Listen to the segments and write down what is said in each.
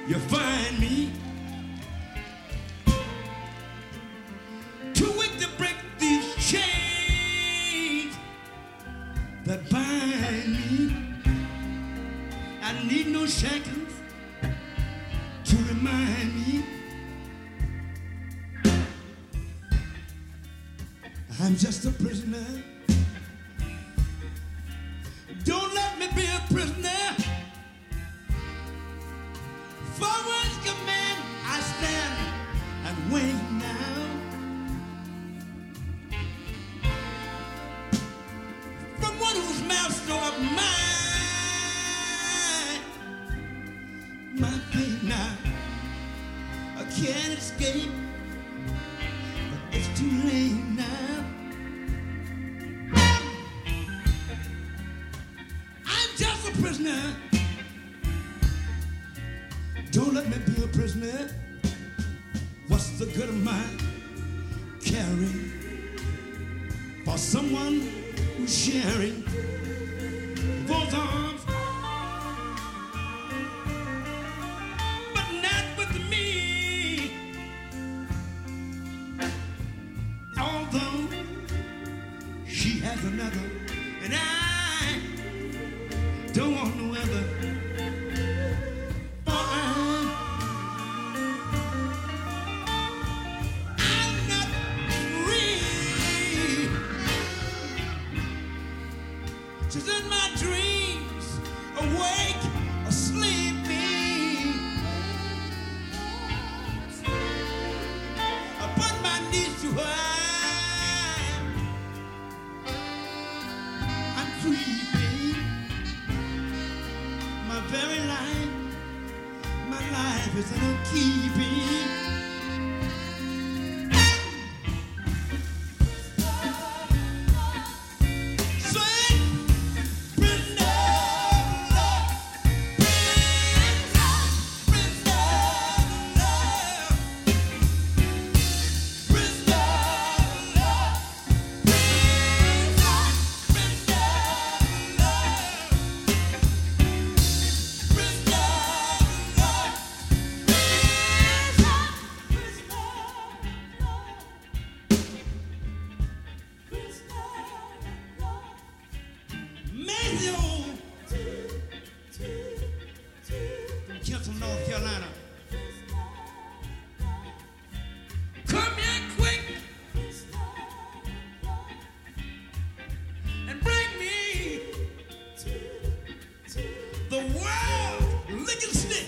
You find me too weak to break these chains that bind me. I need no shackles to remind me I'm just a prisoner. Don't let me be a prisoner. Forward's command, I stand and wait now. From one who's master of my fate now. I can't escape, but it's too late now. I'm just a prisoner. Don't let me be a prisoner. What's the good of my caring for someone who's sharing both arms, but not with me? Although she has another, and I don't want no other. She's in my dreams, awake or sleeping. I put my knees to her. I'm creeping. My very life, my life is in her keeping. From North Carolina. Come here quick and bring me the world licking stick.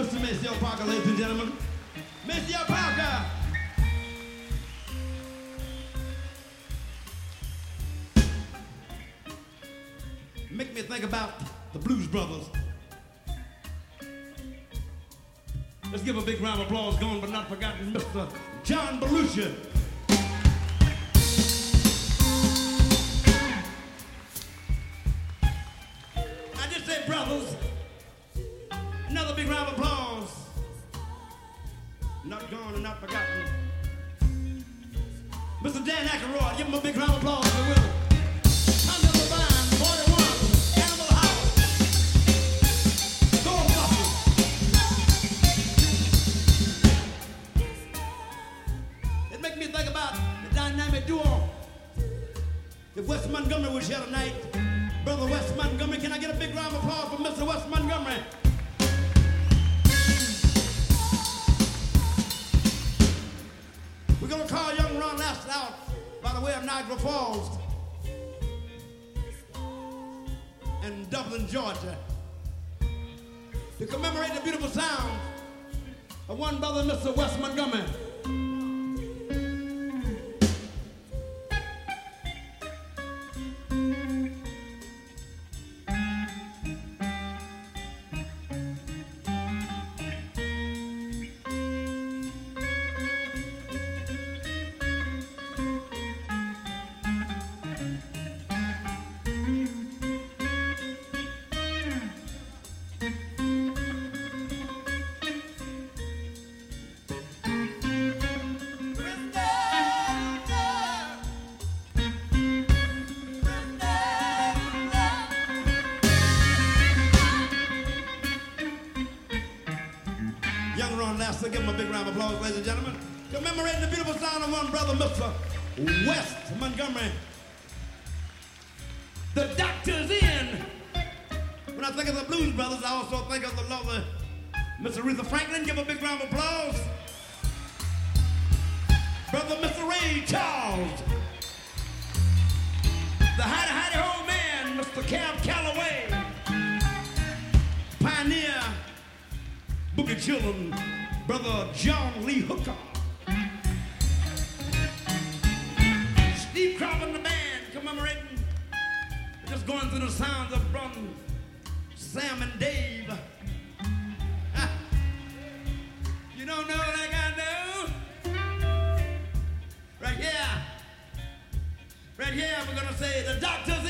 Mr. Maceo Parker, ladies and gentlemen. Maceo Parker. Make me think about the Blues Brothers. Let's give a big round of applause, gone but not forgotten, Mr. John Belushi. I just said brothers. Another big round of applause. Not gone and not forgotten. Mr. Dan Aykroyd, give him a big round of applause if you will. Under the Vine, 41, Animal House, Ghostbusters. It makes me think about the dynamic duo. If Wes Montgomery was here tonight, Brother Wes Montgomery, can I get a big round of applause for Mr. Wes Montgomery? We're going to call young Ron Lasseter out by the way of Niagara Falls and Dublin, Georgia, to commemorate the beautiful sound of one brother, Mr. Wes Montgomery. Young Ron Lasseter, give him a big round of applause, ladies and gentlemen. Commemorating the beautiful sound of one brother, Mr. Wes Montgomery. The Doctor's in. When I think of the Blues Brothers, I also think of the lovely Miss Aretha Franklin. Give a big round of applause. Brother Mr. Ray Charles. The hidey ho man, Mr. Cab Calloway. Pioneer Boogie Children, Brother John Lee Hooker. Steve Cropper and the band commemorating, just going through the sounds of Brother Sam and Dave. You don't know what I got to do? Right here, we're gonna say the Doctor's